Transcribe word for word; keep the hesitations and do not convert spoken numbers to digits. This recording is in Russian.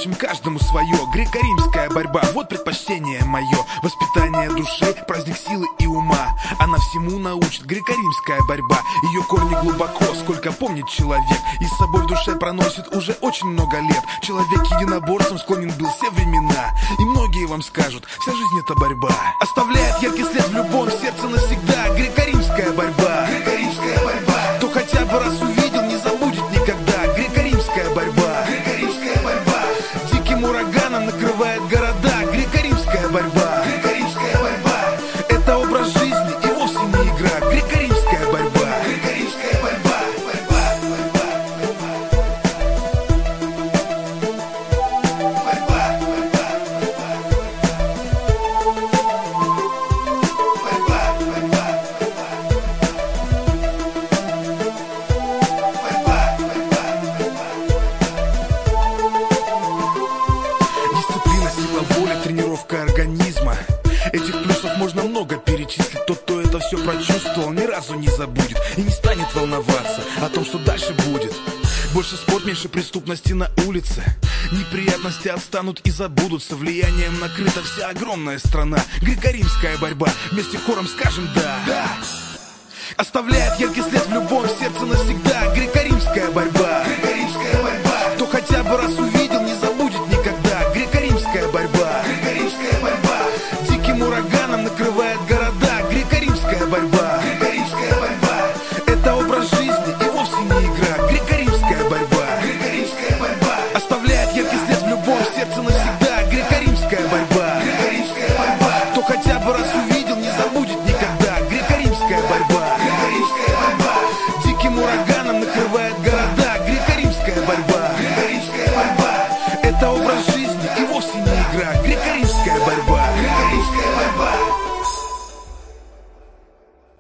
общем, каждому свое. Греко-римская борьба, вот предпочтение мое. Воспитание души, праздник силы и ума. Она всему научит, греко-римская борьба. Ее корни глубоко, сколько помнит человек. И с собой в душе проносит уже очень много лет. Человек единоборством склонен был все времена. И многие вам скажут, вся жизнь это борьба. Оставляет яркий след в любом сердце навсегда. Греко-римская борьба. Греко-римская борьба. Кто хотя бы раз увидел, не забудет никогда. Греко-римская борьба. Греко-римская борьба. Диким ураганом накрывает города. Греко-римская борьба. Греко-римская борьба. Это образ жизни и вовсе не игра. Греко-римская борьба. Греко-римская борьба. Борьба, борьба, борьба. Борьба, борьба, дисциплина, сила воли, тренировка организма. Этих плюсов можно много перечислить. Тот, кто это все прочувствовал, ни разу не забудет и не станет волноваться о том, что дальше будет. Больше спорт, меньше преступности на улице. Неприятности отстанут и забудутся. Влиянием накрыта вся огромная страна. Греко-римская борьба, вместе хором скажем да. Да. Оставляет яркий след в любом сердце навсегда. Греко-римская борьба. Греко-римская борьба. Кто хотя бы раз увидел,